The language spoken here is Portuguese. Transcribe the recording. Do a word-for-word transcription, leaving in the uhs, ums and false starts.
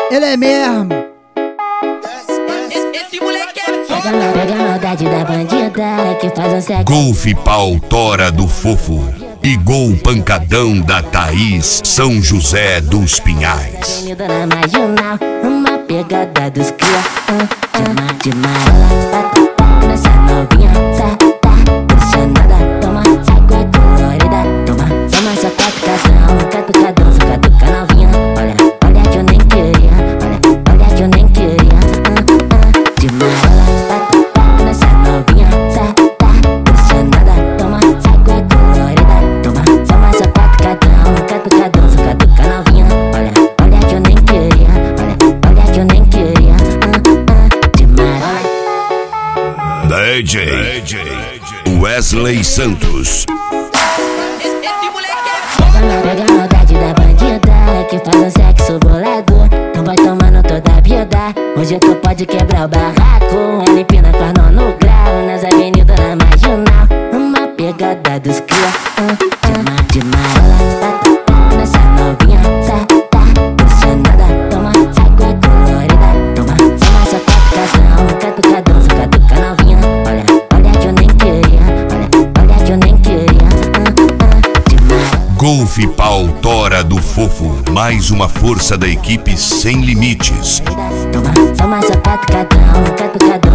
Ele é mesmo. Esse moleque é foda. Pega a maldade da bandida que faz um sexo. Golfe pau tora do fofo e gol pancadão da Thaís, São José dos Pinhais. Avenida na marginal, uma pegada dos cria. Uh, de mala, nessa novinha, tá, tá, pressionada. Toma, sai com a colorida. Toma, toma sua catucação, catucadão, sua catuca novinha. Olha, olha que eu nem queria, olha, olha que eu nem queria. Uh, uh, de mala, nessa novinha, tá, tá, pressionada. Toma, sai com a colorida. Toma, toma sua catucadão, catucadão, sua catuca novinha. Olha, olha que eu nem queria, olha, olha que eu nem queria. Uh, uh, de mala. D J Wesley Santos. Esse moleque é foda. Pega a maldade da bandida que faz um sexo bolado. Então vai tomando toda a vida. Hoje tu pode quebrar o barraco. Ele pina com as mãos no grau. Nas avenidas na marginal, uma pegada dos cria. uh, uh, De mala, nessa novinha, tá, tá, pressionada. Toma, sai com a colorida. Toma, toma sua catucação, catucadão, sua catuca novinha. Olha, olha que eu nem queria, olha, olha que eu nem queria. uh, uh, De mala. Golfe pau tora do fofo, mais uma força da equipe sem limites. Toma, toma sua catucadão, catucadão.